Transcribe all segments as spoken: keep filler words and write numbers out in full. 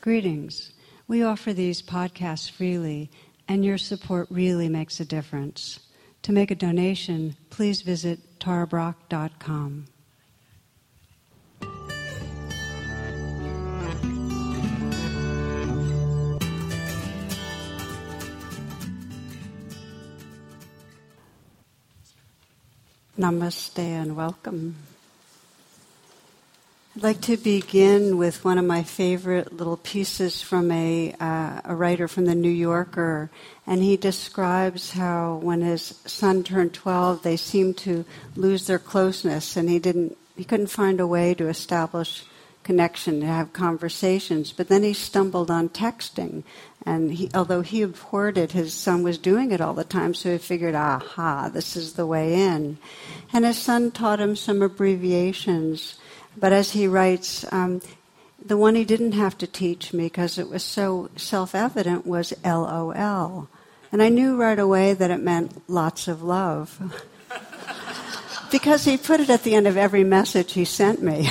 Greetings. We offer these podcasts freely, and your support really makes a difference. To make a donation, please visit tara brach dot com. Namaste and welcome. I'd like to begin with one of my favorite little pieces from a, uh, a writer from the New Yorker, and he describes how when his son turned twelve, they seemed to lose their closeness, and he didn't, he couldn't find a way to establish connection, to have conversations. But then he stumbled on texting, and he, although he abhorred it, his son was doing it all the time, so he figured, aha, this is the way in. And his son taught him some abbreviations. But as he writes, um, the one he didn't have to teach me because it was so self-evident was L O L. And I knew right away that it meant lots of love. Because he put it at the end of every message he sent me.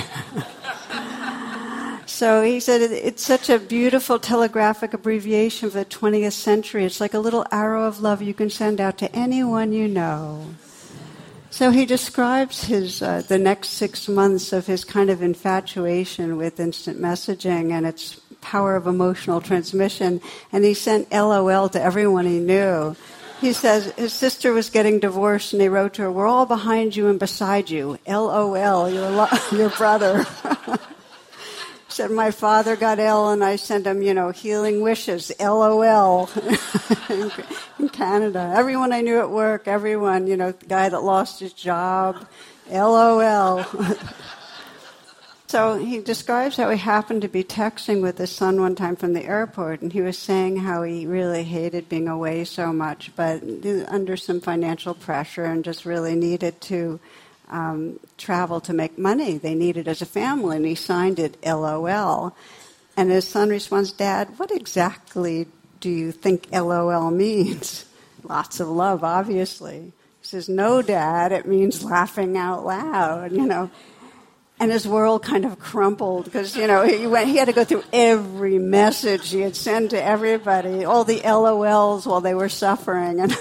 So he said it's such a beautiful telegraphic abbreviation of the twentieth century. It's like a little arrow of love you can send out to anyone you know. So he describes his uh, the next six months of his kind of infatuation with instant messaging and its power of emotional transmission, and he sent L O L to everyone he knew. He says his sister was getting divorced, and he wrote to her, "We're all behind you and beside you. L O L, your, lo- your brother." He said, my father got ill, and I sent him, you know, healing wishes, L O L, in Canada. Everyone I knew at work, everyone, you know, the guy that lost his job, L O L. So he describes how he happened to be texting with his son one time from the airport, and he was saying how he really hated being away so much, but under some financial pressure and just really needed to Um, travel to make money. They needed as a family, and he signed it L O L. And his son responds, Dad, what exactly do you think L O L means? Lots of love, obviously. He says, no, Dad, it means laughing out loud, you know. And his world kind of crumpled because, you know, he went, he had to go through every message he had sent to everybody, all the L O Ls while they were suffering. And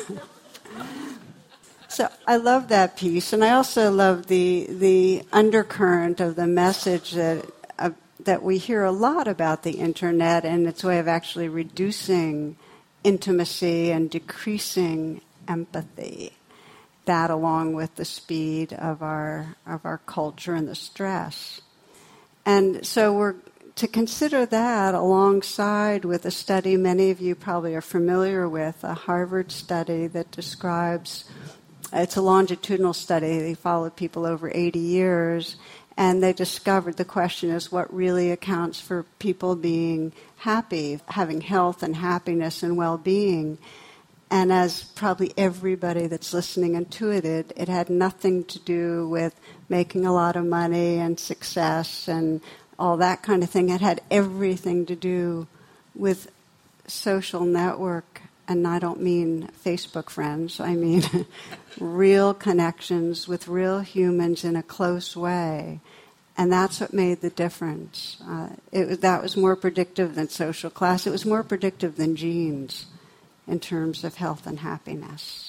so I love that piece, and I also love the the undercurrent of the message that uh, that we hear a lot about the internet and its way of actually reducing intimacy and decreasing empathy. That, along with the speed of our of our culture and the stress, and so we're to consider that alongside with a study many of you probably are familiar with, a Harvard study that describes. It's a longitudinal study. They followed people over eighty years, and they discovered the question is what really accounts for people being happy, having health and happiness and well-being. And as probably everybody that's listening intuited, it had nothing to do with making a lot of money and success and all that kind of thing. It had everything to do with social network. And I don't mean Facebook friends. I mean real connections with real humans in a close way. And that's what made the difference. Uh, it, that was more predictive than social class. It was more predictive than genes in terms of health and happiness.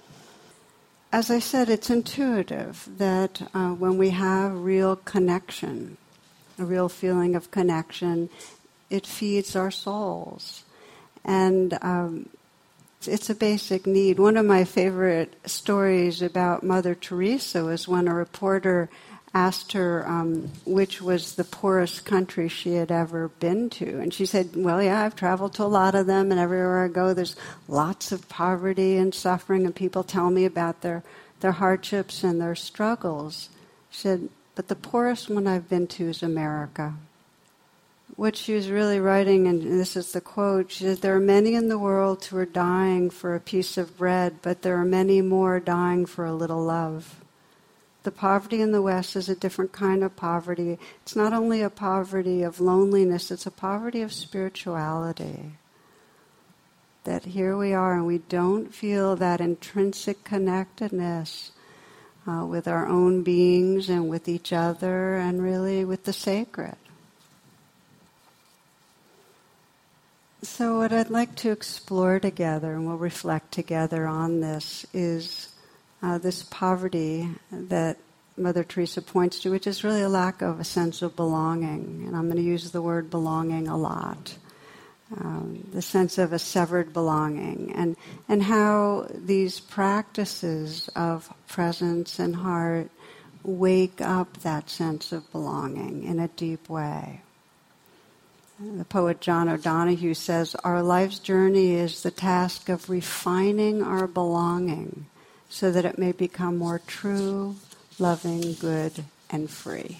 As I said, it's intuitive that uh, when we have real connection, a real feeling of connection, it feeds our souls. And um, it's a basic need. One of my favorite stories about Mother Teresa was when a reporter asked her um, which was the poorest country she had ever been to. And she said, well, yeah, I've traveled to a lot of them, and everywhere I go there's lots of poverty and suffering, and people tell me about their, their hardships and their struggles. She said, but the poorest one I've been to is America. What she was really writing, and this is the quote, she says, there are many in the world who are dying for a piece of bread, but there are many more dying for a little love. The poverty in the West is a different kind of poverty. It's not only a poverty of loneliness, it's a poverty of spirituality. That here we are and we don't feel that intrinsic connectedness uh, with our own beings and with each other and really with the sacred. So what I'd like to explore together, and we'll reflect together on this, is uh, this poverty that Mother Teresa points to, which is really a lack of a sense of belonging. And I'm going to use the word belonging a lot. Um, the sense of a severed belonging, and, and how these practices of presence and heart wake up that sense of belonging in a deep way. The poet John O'Donohue says, "Our life's journey is the task of refining our belonging so that it may become more true, loving, good, and free."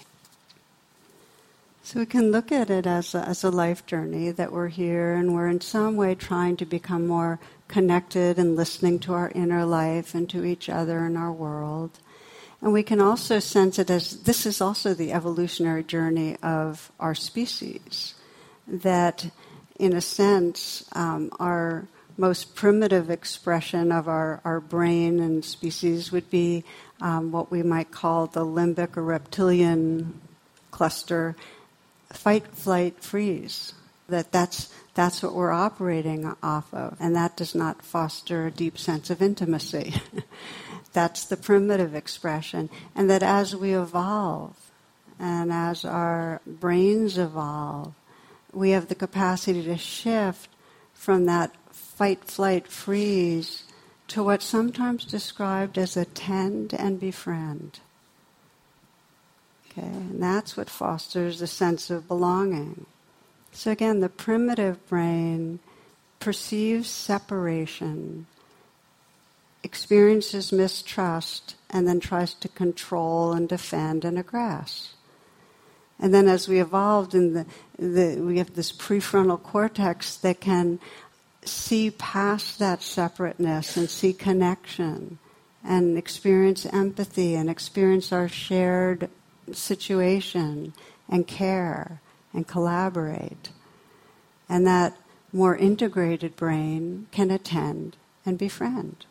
So we can look at it as a, as a life journey, that we're here and we're in some way trying to become more connected and listening to our inner life and to each other and our world. And we can also sense it as this is also the evolutionary journey of our species, that in a sense um, our most primitive expression of our, our brain and species would be um, what we might call the limbic or reptilian cluster, fight, flight, freeze. That that's that's what we're operating off of, and that does not foster a deep sense of intimacy. That's the primitive expression, and that as we evolve, and as our brains evolve, we have the capacity to shift from that fight, flight, freeze to what's sometimes described as attend and befriend. Okay, and that's what fosters a sense of belonging. So again, the primitive brain perceives separation, experiences mistrust, and then tries to control and defend and aggress. And then as we evolved, in the, the we have this prefrontal cortex that can see past that separateness and see connection and experience empathy and experience our shared situation and care and collaborate. And that more integrated brain can attend and befriend.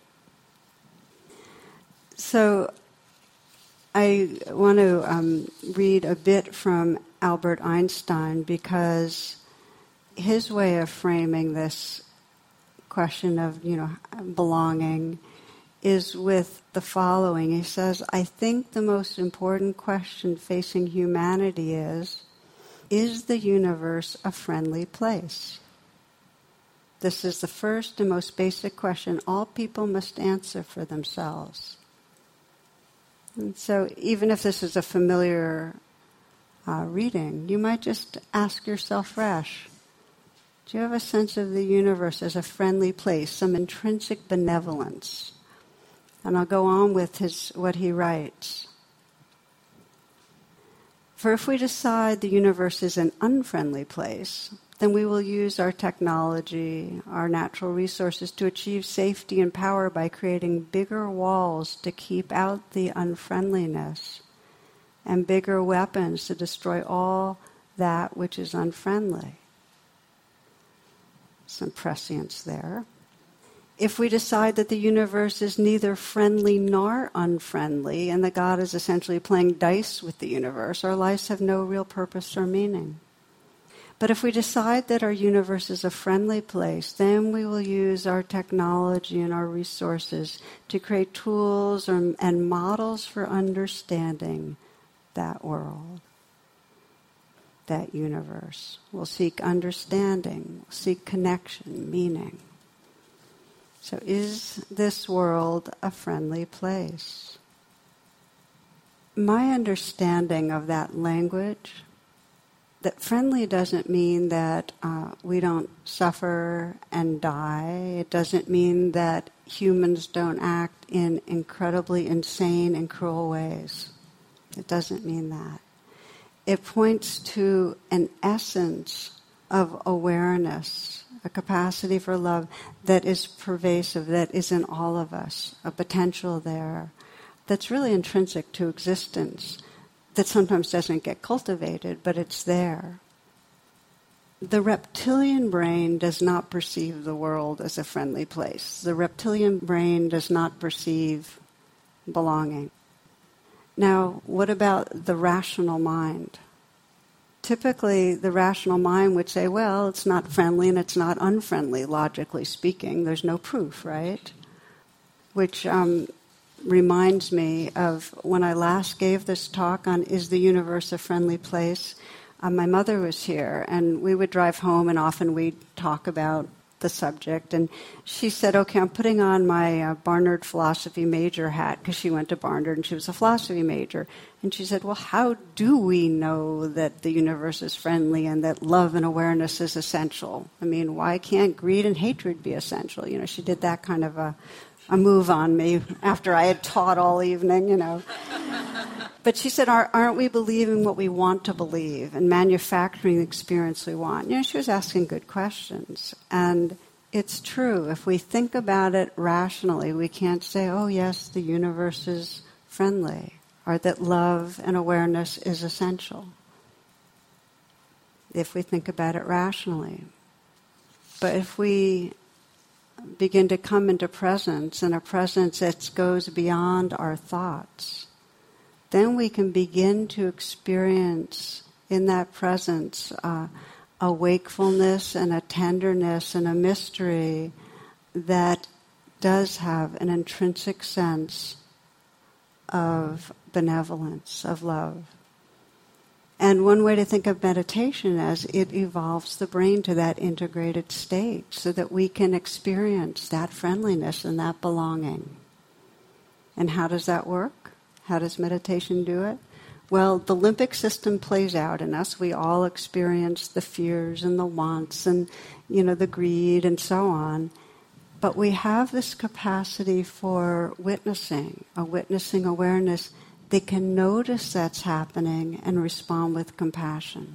So I want to um, read a bit from Albert Einstein, because his way of framing this question of, you know, belonging is with the following. He says, "I think the most important question facing humanity is, is the universe a friendly place? This is the first and most basic question all people must answer for themselves." And so even if this is a familiar uh, reading, you might just ask yourself fresh, do you have a sense of the universe as a friendly place, some intrinsic benevolence? And I'll go on with his what he writes. "For if we decide the universe is an unfriendly place, then we will use our technology, our natural resources to achieve safety and power by creating bigger walls to keep out the unfriendliness and bigger weapons to destroy all that which is unfriendly." Some prescience there. "If we decide that the universe is neither friendly nor unfriendly, and that God is essentially playing dice with the universe, our lives have no real purpose or meaning. But if we decide that our universe is a friendly place, then we will use our technology and our resources to create tools or, and models for understanding that world, that universe. We'll seek understanding, we'll seek connection, meaning. So is this world a friendly place? My understanding of that language, that friendly doesn't mean that uh, we don't suffer and die. It doesn't mean that humans don't act in incredibly insane and cruel ways. It doesn't mean that. It points to an essence of awareness, a capacity for love that is pervasive, that is in all of us, a potential there that's really intrinsic to existence, that sometimes doesn't get cultivated, but it's there. The reptilian brain does not perceive the world as a friendly place. The reptilian brain does not perceive belonging. Now, what about the rational mind? typically the rational mind would say, well, it's not friendly and it's not unfriendly, logically speaking. There's no proof, right? Which um, reminds me of when I last gave this talk on Is the Universe a Friendly Place? Uh, my mother was here, and we would drive home, and often we'd talk about the subject. And she said, okay, I'm putting on my uh, Barnard philosophy major hat, because she went to Barnard and she was a philosophy major. And she said, well, how do we know that the universe is friendly and that love and awareness is essential? I mean, why can't greed and hatred be essential? You know, she did that kind of a, a move on me after I had taught all evening, you know. But she said, aren't we believing what we want to believe and manufacturing the experience we want? You know, she was asking good questions. And it's true. If we think about it rationally, we can't say, oh, yes, the universe is friendly, or that love and awareness is essential, if we think about it rationally. But if we begin to come into presence, and a presence that goes beyond our thoughts, then we can begin to experience in that presence uh, a wakefulness and a tenderness and a mystery that does have an intrinsic sense of benevolence, of love. And one way to think of meditation is it evolves the brain to that integrated state so that we can experience that friendliness and that belonging. And how does that work? How does meditation do it? Well, the limbic system plays out in us. We all experience the fears and the wants and, you know, the greed and so on. But we have this capacity for witnessing, a witnessing awareness that can notice that's happening and respond with compassion.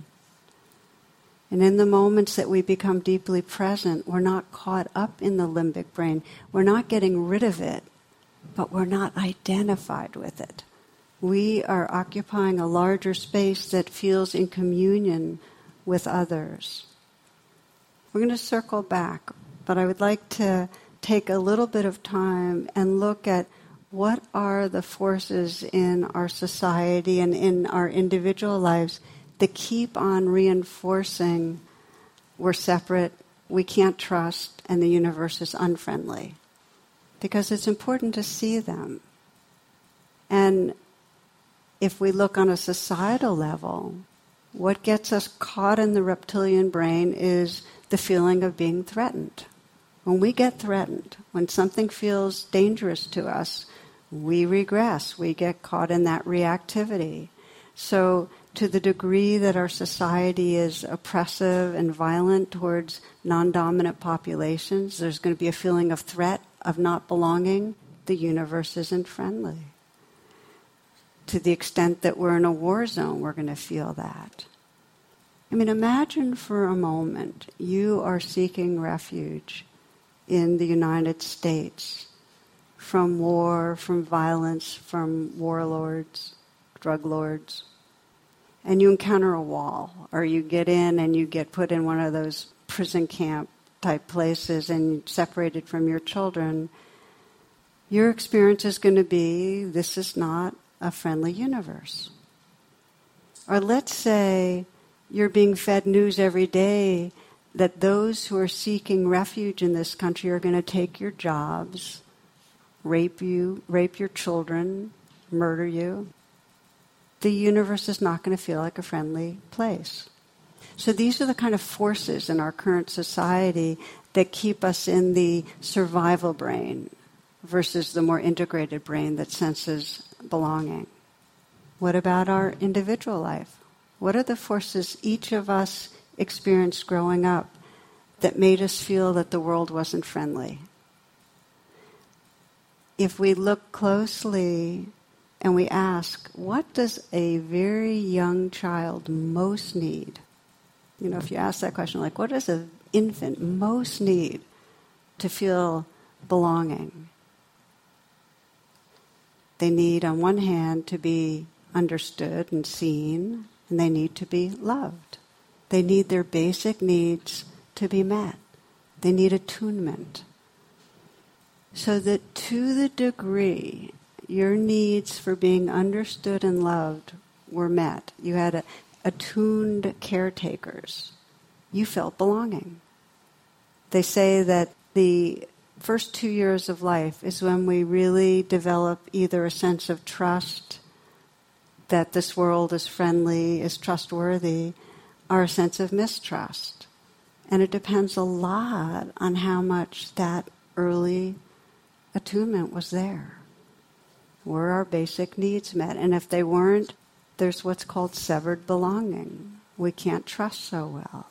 And in the moments that we become deeply present, we're not caught up in the limbic brain. We're not getting rid of it, but we're not identified with it. We are occupying a larger space that feels in communion with others. We're going to circle back, but I would like to take a little bit of time and look at what are the forces in our society and in our individual lives that keep on reinforcing we're separate, we can't trust, and the universe is unfriendly. Because it's important to see them. And if we look on a societal level, what gets us caught in the reptilian brain is the feeling of being threatened. When we get threatened, when something feels dangerous to us, we regress. We get caught in that reactivity. So to the degree that our society is oppressive and violent towards non-dominant populations, there's going to be a feeling of threat, of not belonging. The universe isn't friendly. To the extent that we're in a war zone, we're going to feel that. I mean, imagine for a moment you are seeking refuge in the United States from war, from violence, from warlords, drug lords, and you encounter a wall, or you get in and you get put in one of those prison camp type places and separated from your children. Your experience is going to be, this is not a friendly universe. Or let's say you're being fed news every day that those who are seeking refuge in this country are going to take your jobs, rape you, rape your children, murder you. The universe is not going to feel like a friendly place. So these are the kind of forces in our current society that keep us in the survival brain versus the more integrated brain that senses belonging. What about our individual life? What are the forces each of us experienced growing up that made us feel that the world wasn't friendly? If we look closely and we ask, what does a very young child most need? You know, if you ask that question, like, what does an infant most need to feel belonging? They need, on one hand, to be understood and seen, and they need to be loved. They need their basic needs to be met. They need attunement. So that to the degree your needs for being understood and loved were met, you had a, attuned caretakers, you felt belonging. They say that the first two years of life is when we really develop either a sense of trust, that this world is friendly, is trustworthy, or a sense of mistrust. And it depends a lot on how much that early attunement was there. Were our basic needs met? And if they weren't, there's what's called severed belonging. We can't trust so well.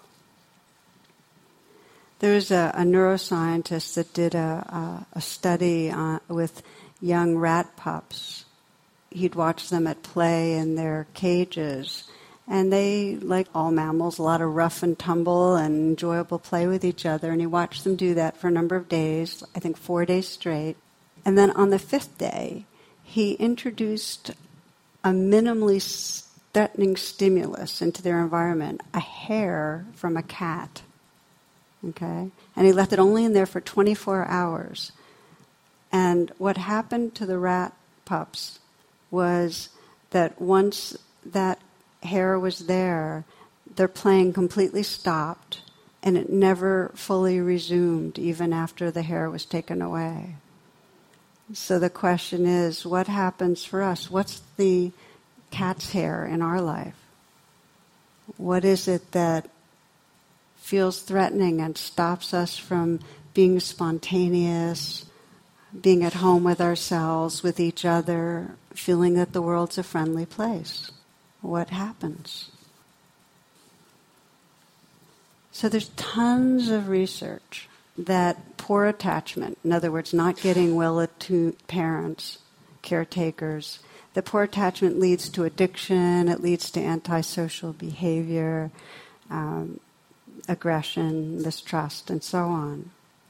There's a, a neuroscientist that did a, a, a study on, with young rat pups. He'd watch them at play in their cages. And they, like all mammals, a lot of rough and tumble and enjoyable play with each other. And he watched them do that for a number of days, I think four days straight. And then on the fifth day, he introduced a minimally threatening stimulus into their environment, a hair from a cat. Okay? And he left it only in there for twenty-four hours. And what happened to the rat pups was that once that hair was there, their playing completely stopped, and it never fully resumed, even after the hair was taken away. So the question is, what happens for us? What's the cat's hair in our life? What is it that feels threatening and stops us from being spontaneous, being at home with ourselves, with each other, feeling that the world's a friendly place? What happens? So there's tons of research that poor attachment, in other words, not getting well-attuned parents, caretakers, that poor attachment leads to addiction, it leads to antisocial behavior, um, aggression, mistrust, and so on.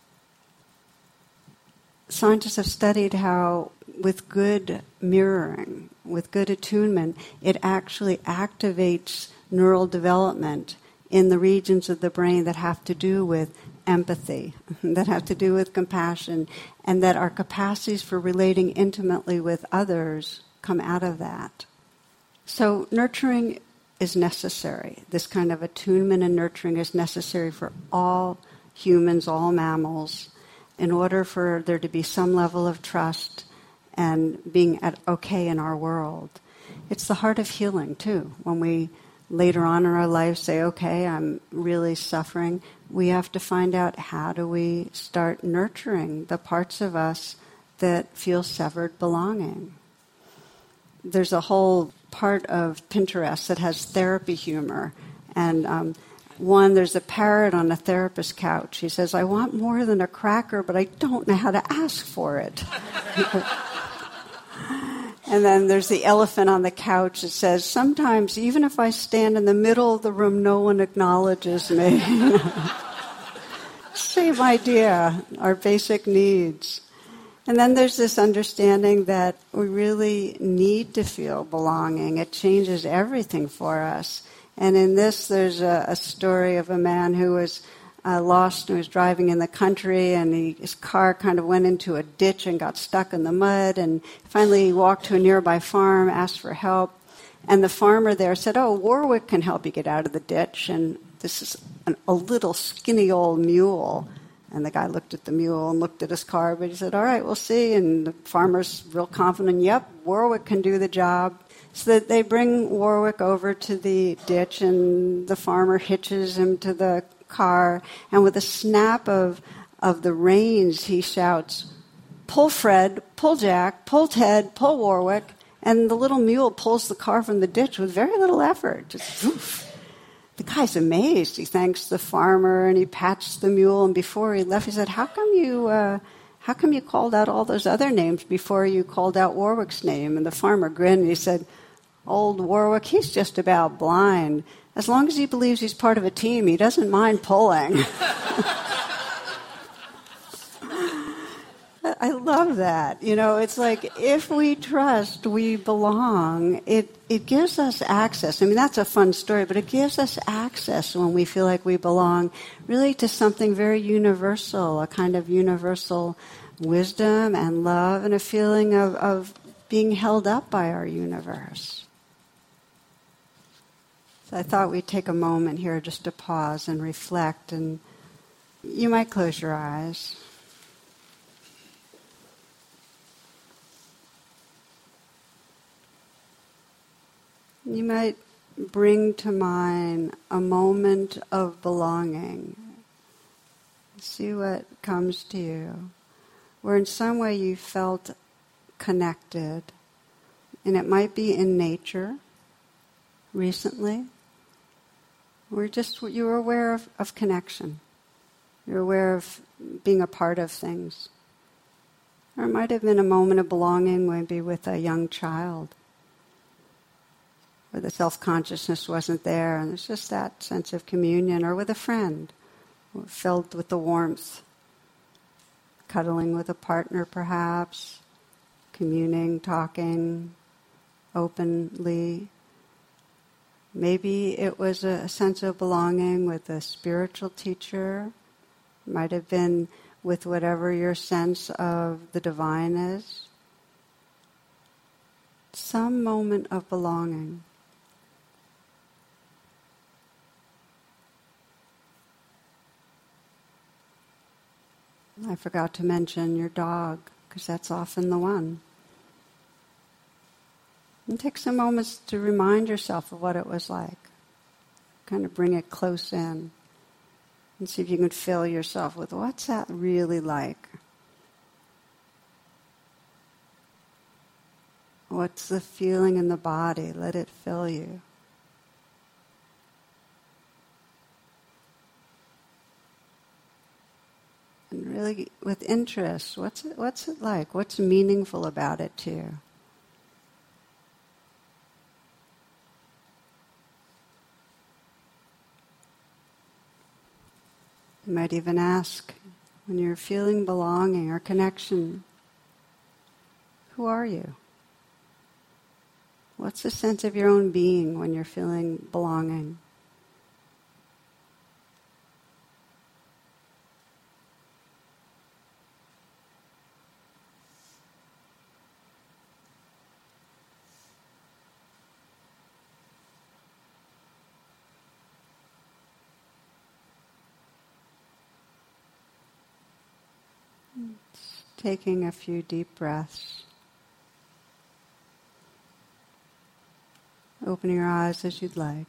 Scientists have studied how with good mirroring, with good attunement, it actually activates neural development in the regions of the brain that have to do with empathy, that have to do with compassion, and that our capacities for relating intimately with others come out of that. So nurturing is necessary. This kind of attunement and nurturing is necessary for all humans, all mammals, in order for there to be some level of trust and being at okay in our world. It's the heart of healing, too. When we later on in our life say, okay, I'm really suffering, we have to find out how do we start nurturing the parts of us that feel severed belonging. There's a whole part of Pinterest that has therapy humor. And um, one, there's a parrot on a therapist's couch. He says, I want more than a cracker, but I don't know how to ask for it. And then there's the elephant on the couch that says, sometimes even if I stand in the middle of the room, no one acknowledges me. Same idea, our basic needs. And then there's this understanding that we really need to feel belonging. It changes everything for us. And in this, there's a, a story of a man who was uh, lost and was driving in the country, and he, his car kind of went into a ditch and got stuck in the mud. And finally, he walked to a nearby farm, asked for help. And the farmer there said, oh, Warwick can help you get out of the ditch. And this is an, a little skinny old mule. And the guy looked at the mule and looked at his car, but he said, all right, we'll see. And the farmer's real confident, yep, Warwick can do the job. So that they bring Warwick over to the ditch, and the farmer hitches him to the car. And with a snap of, of the reins, he shouts, pull Fred, pull Jack, pull Ted, pull Warwick. And the little mule pulls the car from the ditch with very little effort. Just woof. The guy's amazed. He thanks the farmer and he pats the mule. And before he left, he said, "How come you, uh, how come you called out all those other names before you called out Warwick's name?" And the farmer grinned and he said, "Old Warwick, he's just about blind. As long as he believes he's part of a team, he doesn't mind pulling." I love that. You know, it's like if we trust, we belong, it, it gives us access. I mean, that's a fun story, but it gives us access when we feel like we belong really to something very universal, a kind of universal wisdom and love and a feeling of, of being held up by our universe. Does I thought we'd take a moment here just to pause and reflect, and you might close your eyes. You might bring to mind a moment of belonging. See what comes to you, where in some way you felt connected. And it might be in nature recently, or just you were aware of, of connection. You're aware of being a part of things. Or it might have been a moment of belonging, maybe with a young child, where the self-consciousness wasn't there, and there's just that sense of communion, or with a friend, filled with the warmth, cuddling with a partner perhaps, communing, talking openly. Maybe it was a sense of belonging with a spiritual teacher. Might have been with whatever your sense of the divine is. Some moment of belonging. I forgot to mention your dog, because that's often the one. And take some moments to remind yourself of what it was like. Kind of bring it close in. And see if you can fill yourself with, what's that really like? What's the feeling in the body? Let it fill you. And really, with interest, what's it, what's it like? What's meaningful about it to you? You might even ask, when you're feeling belonging or connection, who are you? What's the sense of your own being when you're feeling belonging? Taking a few deep breaths. Opening your eyes as you'd like.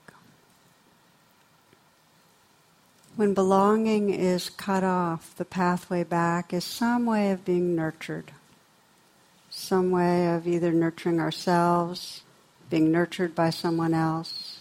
When belonging is cut off, the pathway back is some way of being nurtured. Some way of either nurturing ourselves, being nurtured by someone else.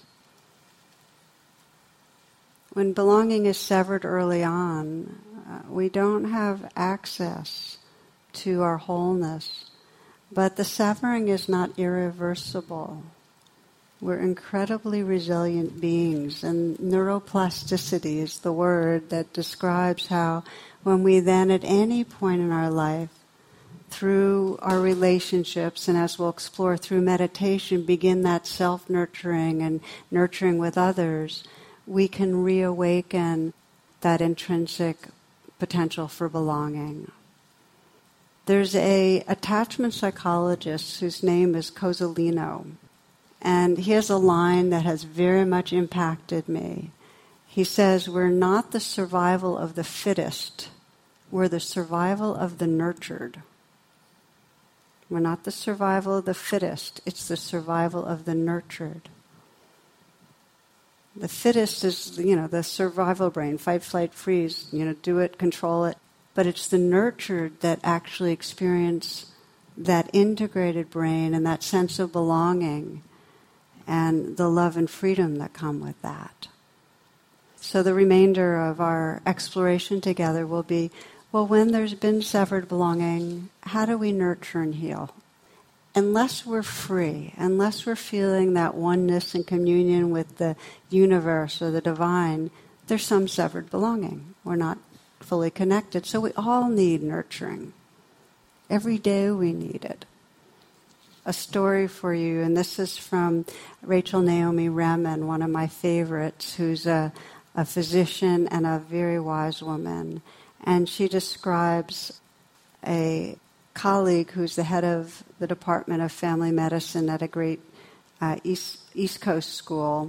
When belonging is severed early on, uh, we don't have access to our wholeness. But the severing is not irreversible. We're incredibly resilient beings, and neuroplasticity is the word that describes how when we then at any point in our life, through our relationships, and as we'll explore through meditation, begin that self-nurturing and nurturing with others, we can reawaken that intrinsic potential for belonging. There's a attachment psychologist whose name is Cozzolino, and he has a line that has very much impacted me. He says, we're not the survival of the fittest, we're the survival of the nurtured. We're not the survival of the fittest, it's the survival of the nurtured. The fittest is, you know, the survival brain, fight, flight, freeze, you know, do it, control it. But it's the nurtured that actually experience that integrated brain and that sense of belonging and the love and freedom that come with that. So the remainder of our exploration together will be, well, when there's been severed belonging, how do we nurture and heal? Unless we're free, unless we're feeling that oneness and communion with the universe or the divine, there's some severed belonging. We're not fully connected. So we all need nurturing. Every day we need it. A story for you, and this is from Rachel Naomi Remen, one of my favorites, who's a, a physician and a very wise woman. And she describes a colleague who's the head of the Department of Family Medicine at a great uh, East, East Coast school.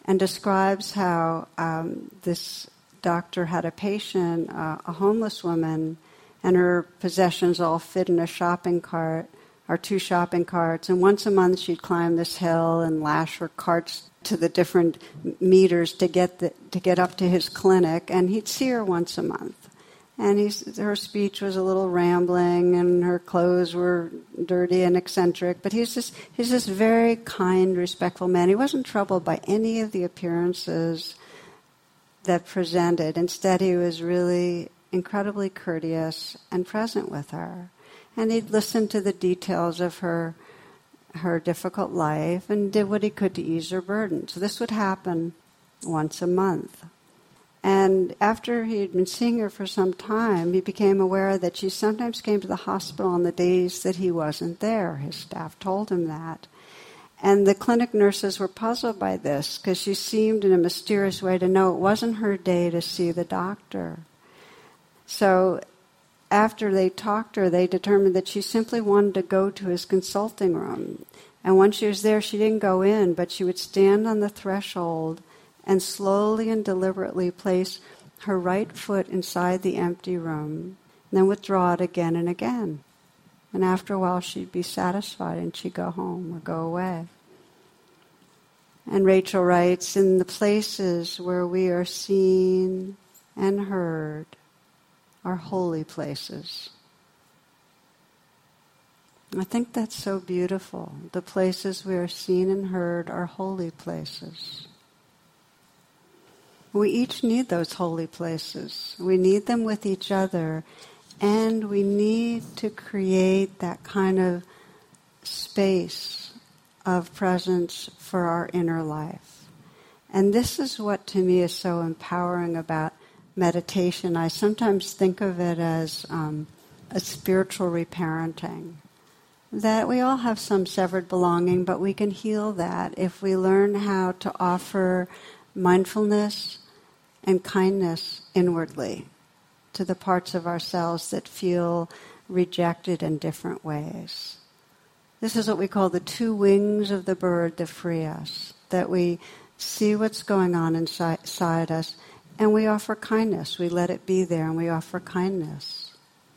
and describes how um, this doctor had a patient, uh, a homeless woman, and her possessions all fit in a shopping cart, or two shopping carts, and once a month she'd climb this hill and lash her carts to the different meters to get the, to get up to his clinic, and he'd see her once a month. And he's, her speech was a little rambling, and her clothes were dirty and eccentric, but he's just he's this very kind, respectful man. He wasn't troubled by any of the appearances that presented. Instead, he was really incredibly courteous and present with her. And he'd listen to the details of her her difficult life and did what he could to ease her burden. So this would happen once a month. And after he had been seeing her for some time, he became aware that she sometimes came to the hospital on the days that he wasn't there. His staff told him that. And the clinic nurses were puzzled by this because she seemed in a mysterious way to know it wasn't her day to see the doctor. So after they talked to her, they determined that she simply wanted to go to his consulting room. And once she was there, she didn't go in, but she would stand on the threshold and slowly and deliberately place her right foot inside the empty room, and then withdraw it again and again. And after a while, she'd be satisfied and she'd go home or go away. And Rachel writes, in the places where we are seen and heard are holy places. I think that's so beautiful. The places we are seen and heard are holy places. We each need those holy places. We need them with each other, and we need to create that kind of space of presence for our inner life. And this is what to me is so empowering about meditation. I sometimes think of it as um, a spiritual reparenting. That we all have some severed belonging, but we can heal that if we learn how to offer mindfulness and kindness inwardly to the parts of ourselves that feel rejected in different ways. This is what we call the two wings of the bird that free us, that we see what's going on inside, inside us, and we offer kindness. We let it be there, and we offer kindness.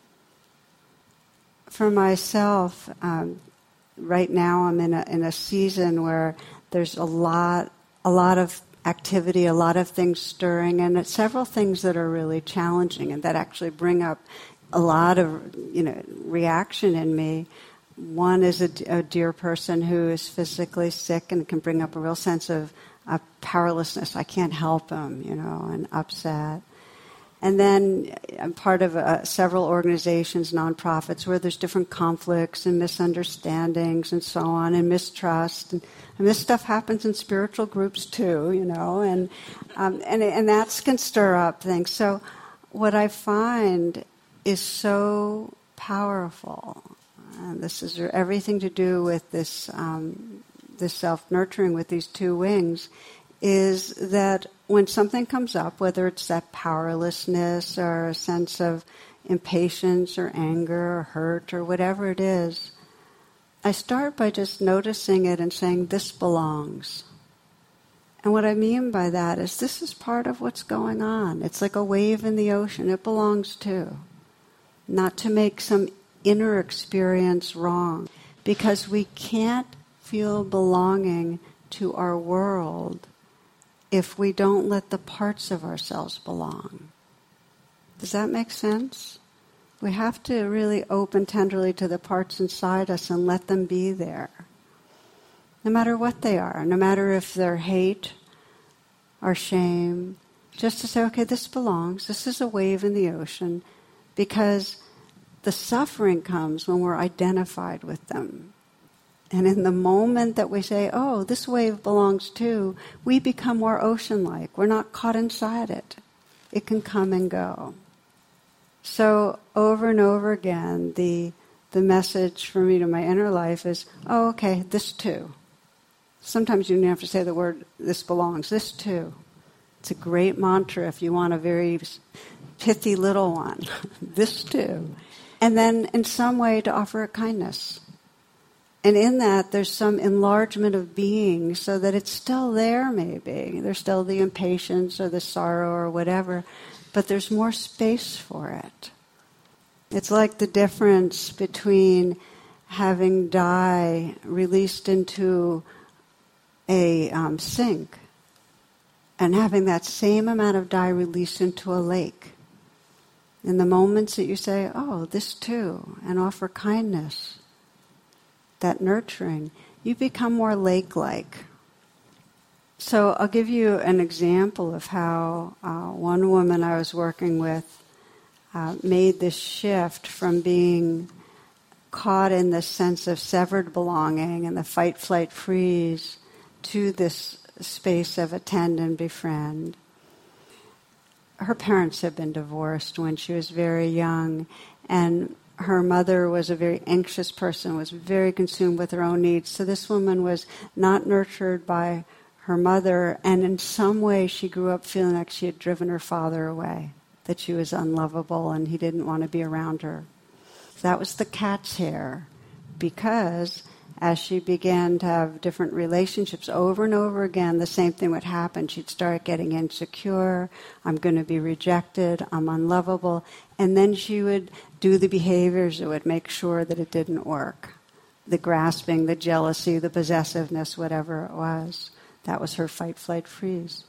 For myself, um, right now I'm in a in a season where there's a lot a lot of activity, a lot of things stirring, and it's several things that are really challenging and that actually bring up a lot of, you know, reaction in me. One is a, a dear person who is physically sick and can bring up a real sense of, of powerlessness. I can't help him, you know, and upset. And then I'm part of uh, several organizations, nonprofits, where there's different conflicts and misunderstandings and so on, and mistrust. And, and this stuff happens in spiritual groups too, you know, and um, and and that can stir up things. So what I find is so powerful, and this has everything to do with this um, this self-nurturing with these two wings, is that when something comes up, whether it's that powerlessness or a sense of impatience or anger or hurt or whatever it is, I start by just noticing it and saying, this belongs. And what I mean by that is this is part of what's going on. It's like a wave in the ocean. It belongs too. Not to make some inner experience wrong, because we can't feel belonging to our world if we don't let the parts of ourselves belong. Does that make sense? We have to really open tenderly to the parts inside us and let them be there. No matter what they are, no matter if they're hate or shame, just to say, okay, this belongs, this is a wave in the ocean, because the suffering comes when we're identified with them. And in the moment that we say, oh, this wave belongs too, we become more ocean-like. We're not caught inside it. It can come and go. So over and over again, the the message for me to my inner life is, oh, okay, this too. Sometimes you don't have to say the word, this belongs, this too. It's a great mantra if you want a very pithy little one. This too. And then in some way to offer a kindness. And in that, there's some enlargement of being so that it's still there, maybe. There's still the impatience or the sorrow or whatever, but there's more space for it. It's like the difference between having dye released into a um, sink and having that same amount of dye released into a lake. In the moments that you say, oh, this too, and offer kindness, that nurturing, you become more lake-like. So I'll give you an example of how uh, one woman I was working with uh, made this shift from being caught in the sense of severed belonging and the fight, flight, freeze to this space of attend and befriend. Her parents had been divorced when she was very young, and her mother was a very anxious person, was very consumed with her own needs. So this woman was not nurtured by her mother, and in some way she grew up feeling like she had driven her father away, that she was unlovable and he didn't want to be around her. So that was the cat's hair, because as she began to have different relationships over and over again, the same thing would happen. She'd start getting insecure. I'm going to be rejected. I'm unlovable. And then she would do the behaviors that would make sure that it didn't work. The grasping, the jealousy, the possessiveness, whatever it was. That was her fight, flight, freeze.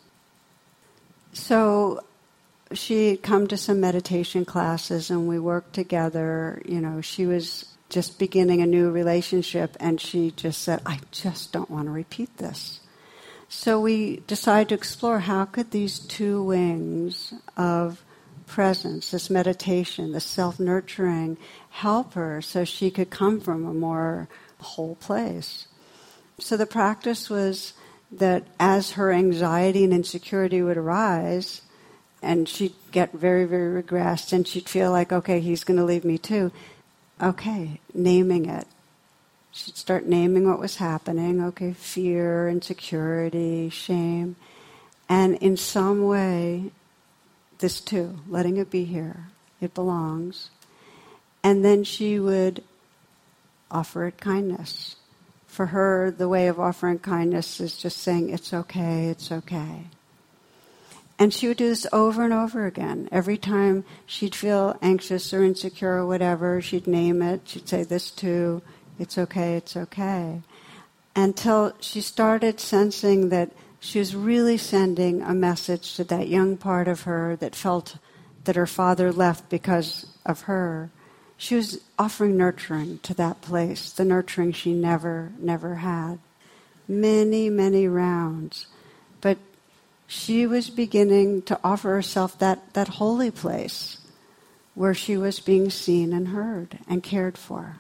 So she had come to some meditation classes and we worked together. You know, she was just beginning a new relationship, and she just said, I just don't want to repeat this. So we decided to explore how could these two wings of presence, this meditation, this self-nurturing, help her so she could come from a more whole place. So the practice was that as her anxiety and insecurity would arise, and she'd get very, very regressed, and she'd feel like, okay, he's going to leave me too. Okay, naming it. She'd start naming what was happening. Okay, fear, insecurity, shame. And in some way, this too, letting it be here. It belongs. And then she would offer it kindness. For her, the way of offering kindness is just saying, it's okay, it's okay. And she would do this over and over again. Every time she'd feel anxious or insecure or whatever, she'd name it. She'd say, this too, it's okay, it's okay. Until she started sensing that she was really sending a message to that young part of her that felt that her father left because of her. She was offering nurturing to that place, the nurturing she never, never had. Many, many rounds. But she was beginning to offer herself that, that holy place where she was being seen and heard and cared for.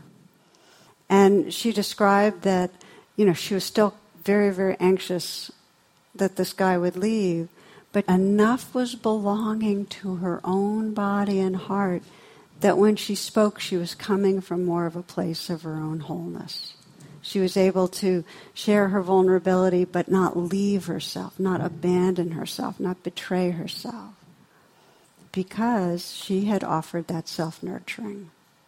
And she described that, you know, she was still very, very anxious that this guy would leave, but enough was belonging to her own body and heart that when she spoke, she was coming from more of a place of her own wholeness. She was able to share her vulnerability, but not leave herself, not abandon herself, not betray herself, because she had offered that self-nurturing.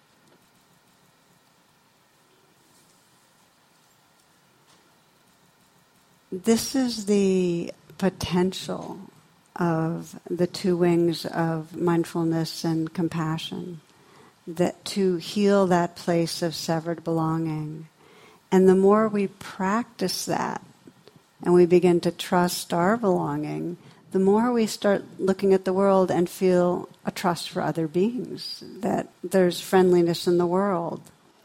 This is the potential of the two wings of mindfulness and compassion, that to heal that place of severed belonging. And the more we practice that and we begin to trust our belonging, the more we start looking at the world and feel a trust for other beings, that there's friendliness in the world.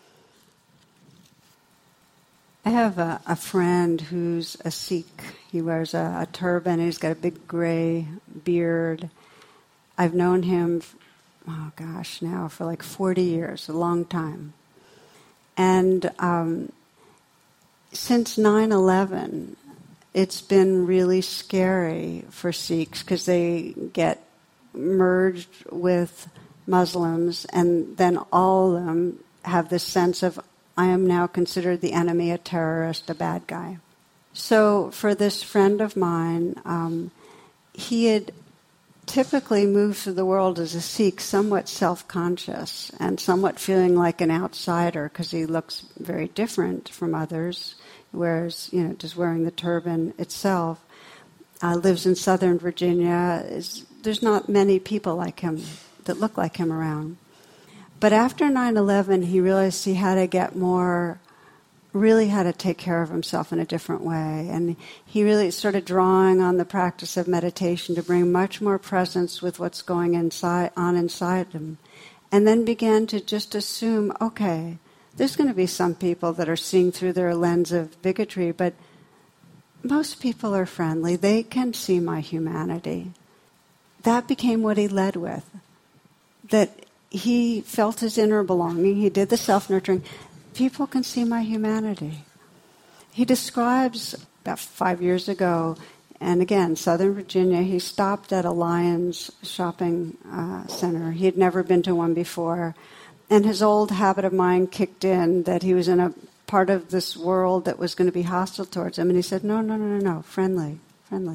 I have a, a friend who's a Sikh. He wears a, a turban. He's got a big gray beard. I've known him, oh gosh, now for like forty years, a long time. And um, since nine eleven, it's been really scary for Sikhs because they get merged with Muslims, and then all of them have this sense of, I am now considered the enemy, a terrorist, a bad guy. So for this friend of mine, um, he had typically moves through the world as a Sikh, somewhat self-conscious and somewhat feeling like an outsider because he looks very different from others, whereas, you know, just wearing the turban itself. Uh, lives in Southern Virginia. Is, there's not many people like him that look like him around. But after nine eleven, he realized he had to get more, really had to take care of himself in a different way. And he really started drawing on the practice of meditation to bring much more presence with what's going inside, on inside him. And then began to just assume, okay, there's going to be some people that are seeing through their lens of bigotry, but most people are friendly. They can see my humanity. That became what he led with. That he felt his inner belonging. He did the self-nurturing. People can see my humanity. He describes, about five years ago, and again, Southern Virginia, he stopped at a Lions shopping uh, center. He had never been to one before. And his old habit of mind kicked in that he was in a part of this world that was going to be hostile towards him. And he said, no, no, no, no, no, friendly, friendly.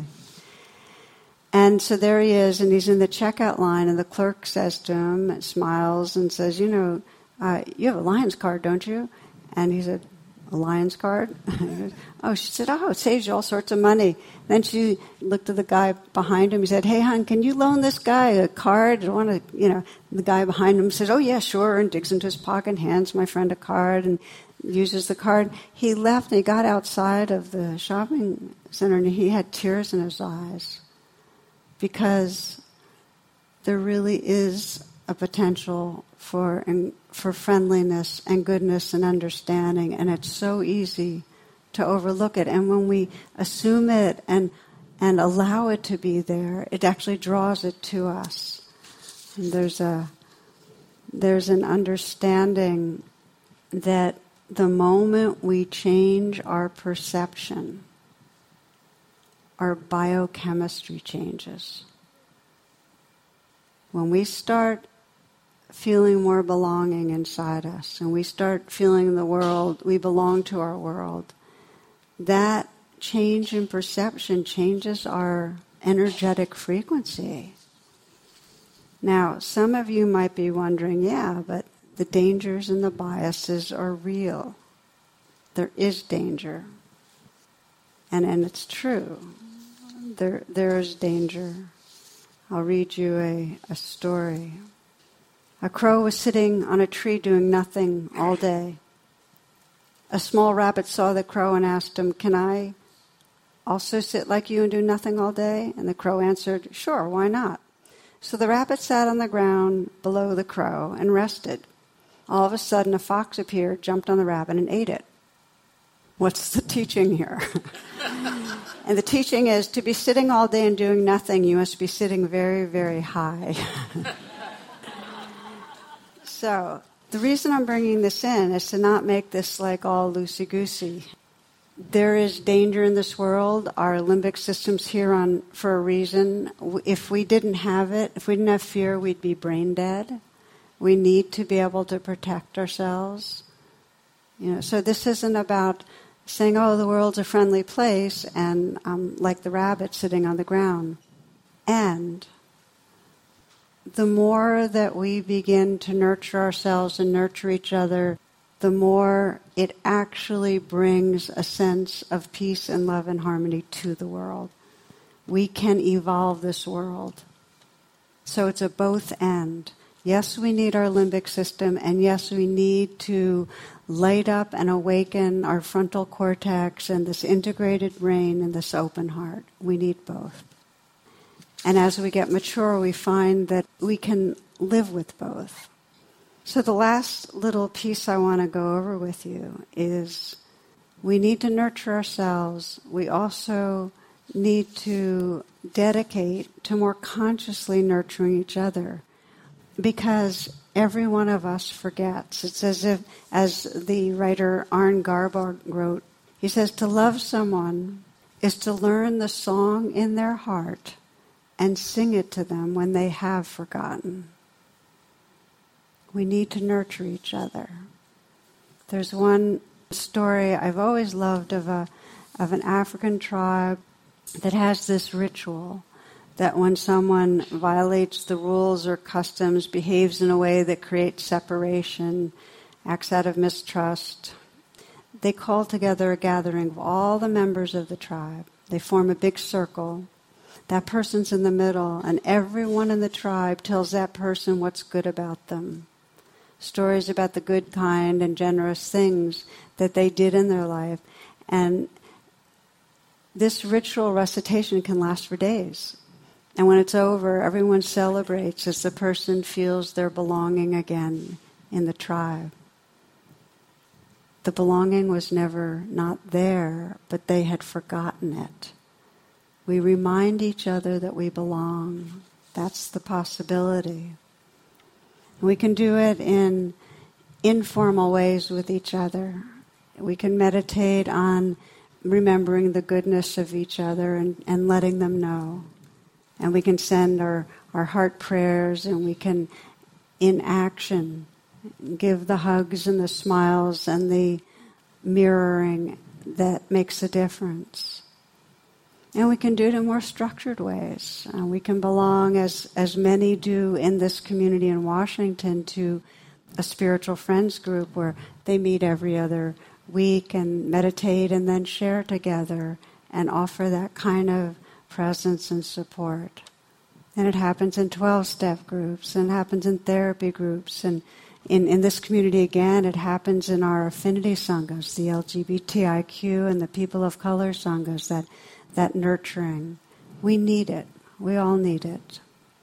And so there he is, and he's in the checkout line, and the clerk says to him, smiles, and says, you know, uh, you have a Lions card, don't you? And he said, a Lions card? Oh, she said, oh, it saves you all sorts of money. Then she looked at the guy behind him. He said, hey, hon, can you loan this guy a card? I want to, you know, the guy behind him says, oh, yeah, sure, and digs into his pocket and hands my friend a card and uses the card. He left, and he got outside of the shopping center, and he had tears in his eyes because there really is a potential for and for friendliness and goodness and understanding, and it's so easy to overlook it. And when we assume it and and allow it to be there, it actually draws it to us. And there's a there's an understanding that the moment we change our perception, our biochemistry changes. When we start feeling more belonging inside us, and we start feeling the world, we belong to our world, that change in perception changes our energetic frequency. Now, some of you might be wondering, yeah, but the dangers and the biases are real. There is danger. And and it's true. There there is danger. I'll read you a, a story. A crow was sitting on a tree doing nothing all day. A small rabbit saw the crow and asked him, can I also sit like you and do nothing all day? And the crow answered, sure, why not? So the rabbit sat on the ground below the crow and rested. All of a sudden, a fox appeared, jumped on the rabbit, and ate it. What's the teaching here? And the teaching is, to be sitting all day and doing nothing, you must be sitting very, very high. So, the reason I'm bringing this in is to not make this like all loosey-goosey. There is danger in this world. Our limbic system's here on for a reason. If we didn't have it, if we didn't have fear, we'd be brain dead. We need to be able to protect ourselves. You know, so this isn't about saying, oh, the world's a friendly place, and um, like the rabbit sitting on the ground. And the more that we begin to nurture ourselves and nurture each other, the more it actually brings a sense of peace and love and harmony to the world. We can evolve this world. So it's a both and. Yes, we need our limbic system, and yes, we need to light up and awaken our frontal cortex and this integrated brain and this open heart. We need both. And as we get mature, we find that we can live with both. So the last little piece I want to go over with you is we need to nurture ourselves. We also need to dedicate to more consciously nurturing each other, because every one of us forgets. It's as if, as the writer Arne Garborg wrote, he says, to love someone is to learn the song in their heart and sing it to them when they have forgotten. We need to nurture each other. There's one story I've always loved of a of an African tribe that has this ritual that when someone violates the rules or customs, behaves in a way that creates separation, acts out of mistrust, they call together a gathering of all the members of the tribe. They form a big circle. That person's in the middle, and everyone in the tribe tells that person what's good about them. Stories about the good, kind, and generous things that they did in their life. And this ritual recitation can last for days. And when it's over, everyone celebrates as the person feels their belonging again in the tribe. The belonging was never not there, but they had forgotten it. We remind each other that we belong. That's the possibility. We can do it in informal ways with each other. We can meditate on remembering the goodness of each other and, and letting them know. And we can send our, our heart prayers, and we can, in action, give the hugs and the smiles and the mirroring that makes a difference. And we can do it in more structured ways. Uh, we can belong, as, as many do in this community in Washington, to a spiritual friends group where they meet every other week and meditate and then share together and offer that kind of presence and support. And it happens in twelve-step groups, and it happens in therapy groups, and in, in this community again, it happens in our affinity sanghas, the L G B T I Q and the people of color sanghas, that, that nurturing. We need it. We all need it.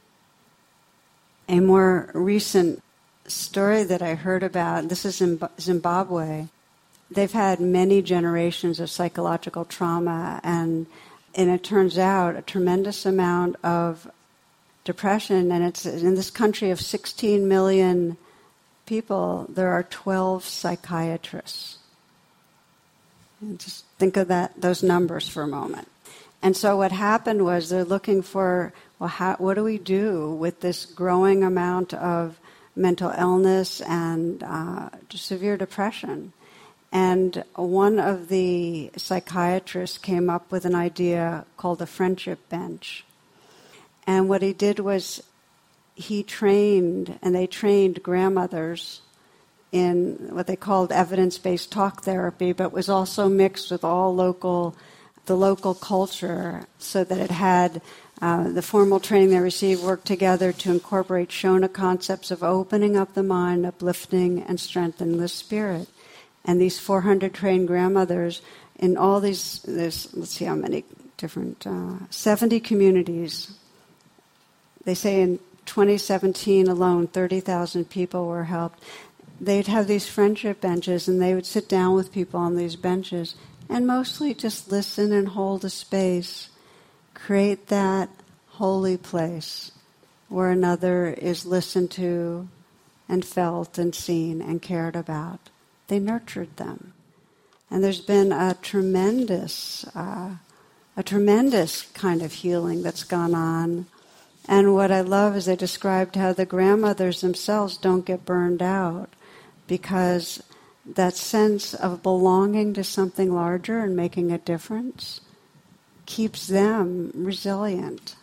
A more recent story that I heard about, this is in Zimbabwe. They've had many generations of psychological trauma, and and it turns out a tremendous amount of depression, and it's in this country of sixteen million people, there are twelve psychiatrists. And just think of that, those numbers for a moment. And so what happened was they're looking for, well, how, what do we do with this growing amount of mental illness and uh, severe depression? And one of the psychiatrists came up with an idea called the friendship bench. And what he did was he trained, and they trained grandmothers in what they called evidence-based talk therapy, but was also mixed with all local, the local culture, so that it had uh, the formal training they received worked together to incorporate Shona concepts of opening up the mind, uplifting, and strengthening the spirit. And these four hundred trained grandmothers in all these, there's, let's see how many different, uh, seventy communities. They say in twenty seventeen alone, thirty thousand people were helped. They'd have these friendship benches, and they would sit down with people on these benches and mostly just listen and hold a space, create that holy place where another is listened to and felt and seen and cared about. They nurtured them. And there's been a tremendous, uh, a tremendous kind of healing that's gone on. And what I love is they described how the grandmothers themselves don't get burned out, because that sense of belonging to something larger and making a difference keeps them resilient.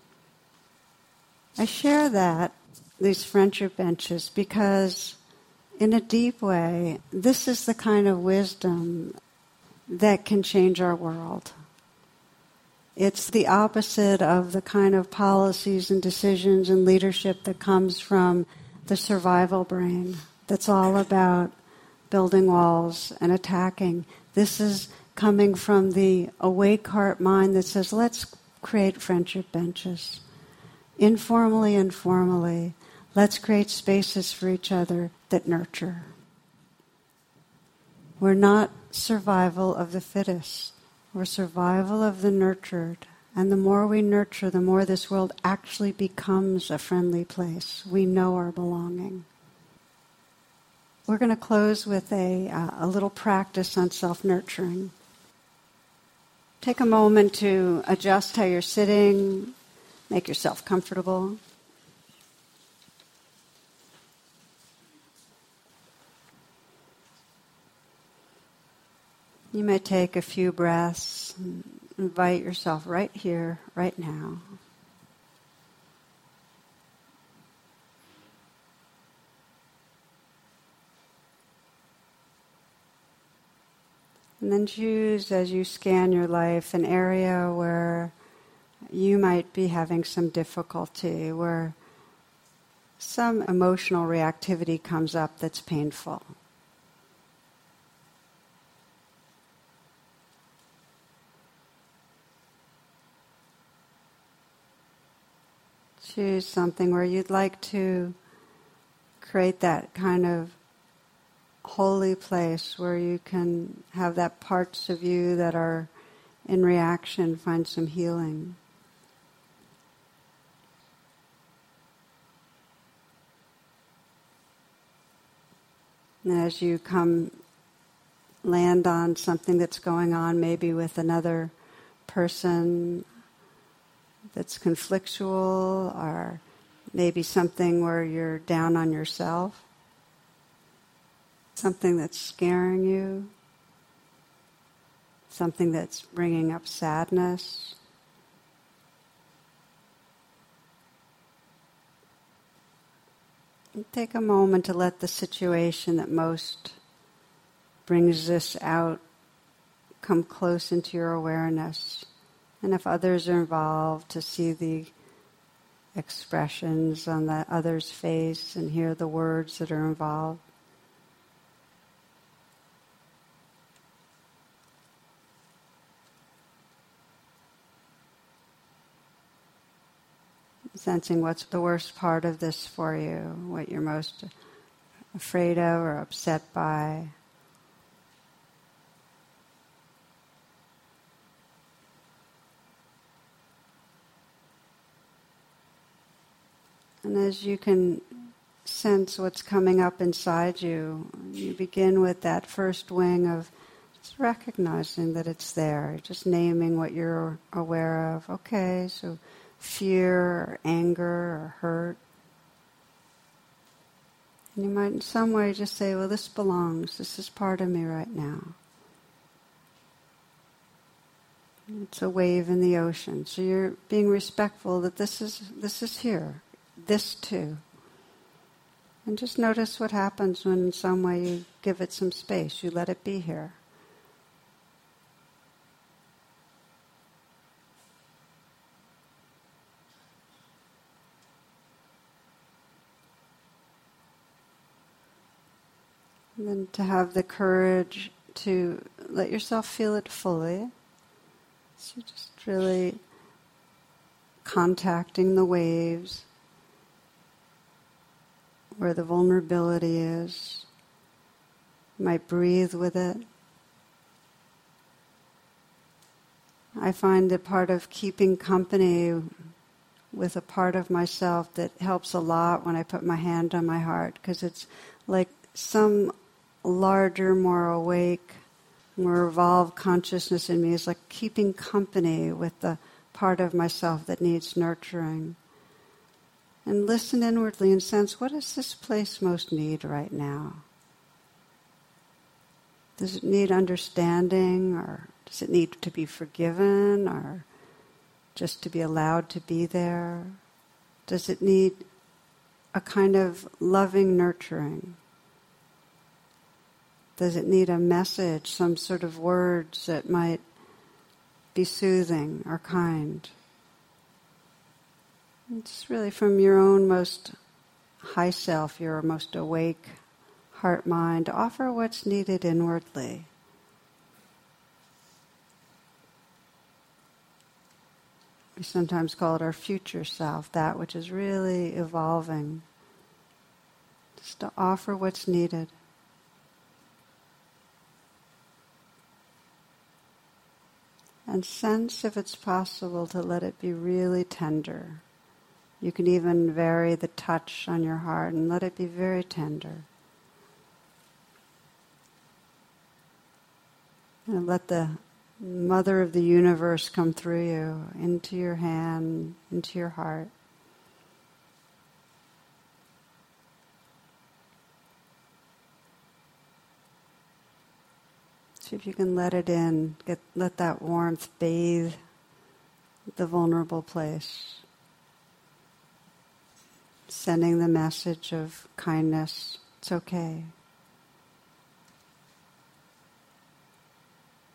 I share that, these friendship benches, because in a deep way, this is the kind of wisdom that can change our world. It's the opposite of the kind of policies and decisions and leadership that comes from the survival brain, that's all about building walls and attacking. This is coming from the awake heart mind that says, let's create friendship benches. Informally and formally, let's create spaces for each other that nurture. We're not survival of the fittest. We're survival of the nurtured. And the more we nurture, the more this world actually becomes a friendly place. We know our belonging. We're going to close with a, uh, a little practice on self-nurturing. Take a moment to adjust how you're sitting, make yourself comfortable. You may take a few breaths and invite yourself right here, right now. And then choose, as you scan your life, an area where you might be having some difficulty, where some emotional reactivity comes up that's painful. Choose something where you'd like to create that kind of holy place where you can have that parts of you that are in reaction find some healing. And as you come land on something that's going on, maybe with another person that's conflictual, or maybe something where you're down on yourself, something that's scaring you, something that's bringing up sadness. And take a moment to let the situation that most brings this out come close into your awareness. And if others are involved, to see the expressions on the other's face and hear the words that are involved. Sensing what's the worst part of this for you, what you're most afraid of or upset by. And as you can sense what's coming up inside you, you begin with that first wing of just recognizing that it's there, just naming what you're aware of. Okay, so fear or anger or hurt. And you might in some way just say, well, this belongs, this is part of me right now. It's a wave in the ocean. So you're being respectful that this is this is here, this too. And just notice what happens when in some way you give it some space, you let it be here. And then to have the courage to let yourself feel it fully. So just really contacting the waves where the vulnerability is. You might breathe with it. I find that part of keeping company with a part of myself that helps a lot when I put my hand on my heart, because it's like some larger, more awake, more evolved consciousness in me is like keeping company with the part of myself that needs nurturing. And listen inwardly and sense, what does this place most need right now? Does it need understanding, or does it need to be forgiven, or just to be allowed to be there? Does it need a kind of loving nurturing? Does it need a message, some sort of words that might be soothing or kind? It's really from your own most high self, your most awake heart mind, offer what's needed inwardly. We sometimes call it our future self, that which is really evolving. Just to offer what's needed. And sense if it's possible to let it be really tender. You can even vary the touch on your heart and let it be very tender. And let the Mother of the universe come through you, into your hand, into your heart. See if you can let it in, get, let that warmth bathe the vulnerable place. Sending the message of kindness, it's okay.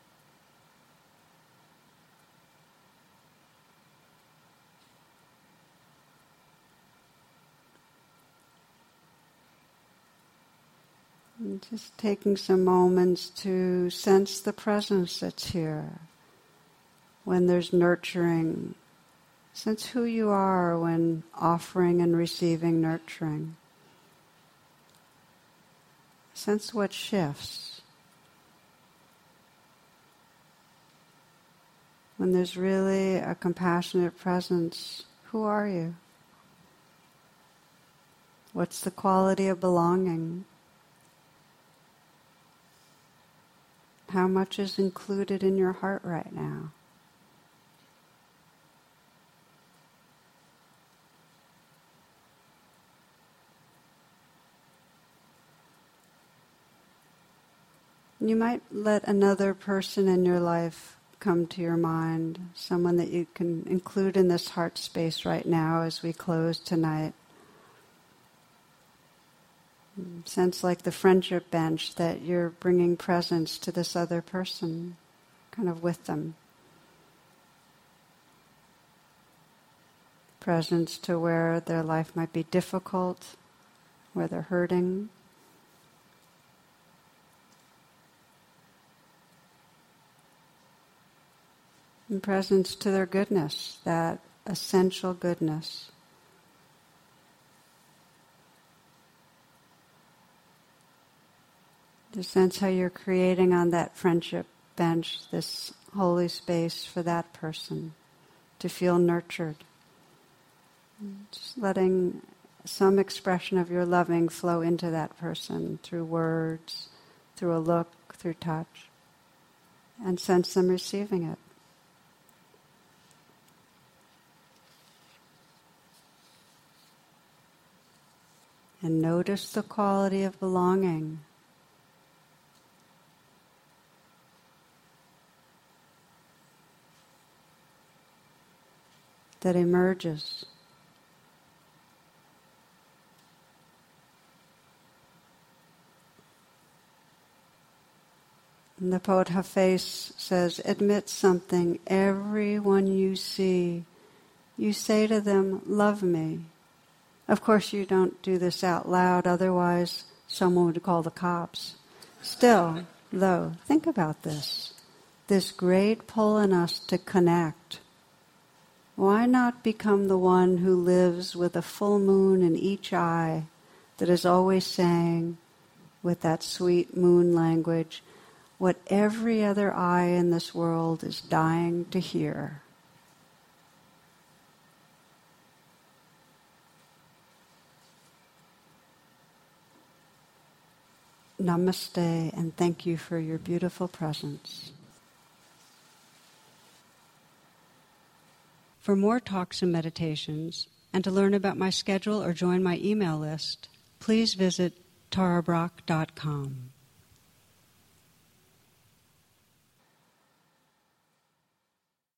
And just taking some moments to sense the presence that's here. When there's nurturing, sense who you are when offering and receiving nurturing. Sense what shifts. When there's really a compassionate presence, who are you? What's the quality of belonging? How much is included in your heart right now? You might let another person in your life come to your mind, someone that you can include in this heart space right now as we close tonight. Sense like the friendship bench that you're bringing presence to this other person, kind of with them. Presence to where their life might be difficult, where they're hurting. And presence to their goodness, that essential goodness. To sense how you're creating on that friendship bench this holy space for that person to feel nurtured. Just letting some expression of your loving flow into that person through words, through a look, through touch, and sense them receiving it. And notice the quality of belonging. That emerges. And the poet Hafez says, admit something, everyone you see, you say to them, love me. Of course you don't do this out loud, otherwise someone would call the cops. Still, though, think about this. This great pull in us to connect. Why not become the one who lives with a full moon in each eye that is always saying, with that sweet moon language, what every other eye in this world is dying to hear? Namaste, and thank you for your beautiful presence. For more talks and meditations, and to learn about my schedule or join my email list, please visit tara brach dot com.